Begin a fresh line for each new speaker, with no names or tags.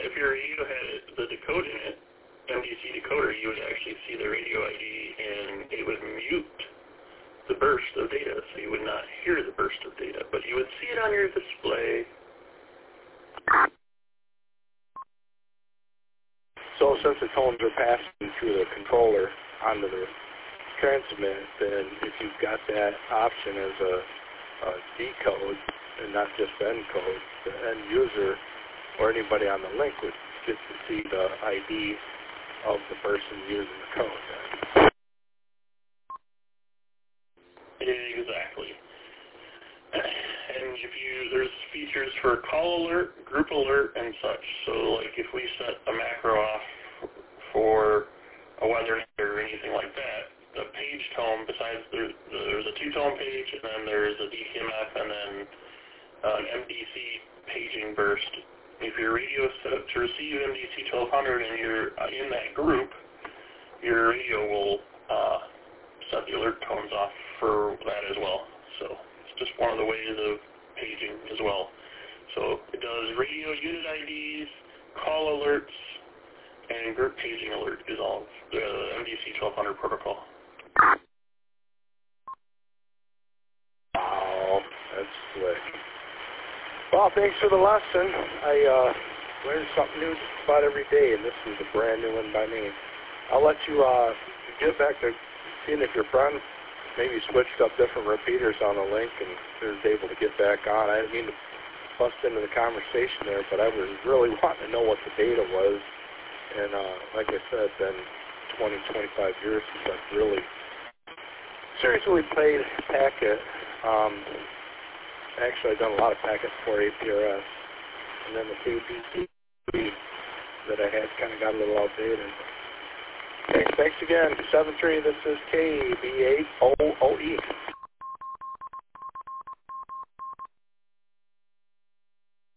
if your radio had the decode in it, MDC decoder, you would actually see the radio ID, and it would mute the burst of data, so you would not hear the burst of data, but you would see it on your display.
So since the tones are passing through the controller onto the transmit, then if you've got that option as a decode and not just encode, the end user or anybody on the link would get to see the ID of the person using the code.
Exactly. And there's features for call alert, group alert, and such. So like if we set a macro off for a weather or anything like that, the page tone, besides there's a two-tone page, and then there's a DTMF, and then an MDC paging burst. If your radio is set up to receive MDC 1200 and you're in that group, your radio will set the alert tones off for that as well. So it's just one of the ways of paging as well. So it does radio unit IDs, call alerts, and group paging alert is all the MDC 1200 protocol.
Wow, that's slick. Well, thanks for the lesson. I learn something new just about every day, and this is a brand new one by me. I'll let you get back to seeing if your friend maybe switched up different repeaters on the link and was able to get back on. I didn't mean to bust into the conversation there, but I was really wanting to know what the data was. And like I said, been 20, 25 years since I've really seriously played packet. Actually, I've done a lot of packets for APRS. And then the KBT that I had kind of got a little outdated. Okay, thanks again. 7-3, this is KB8OOE.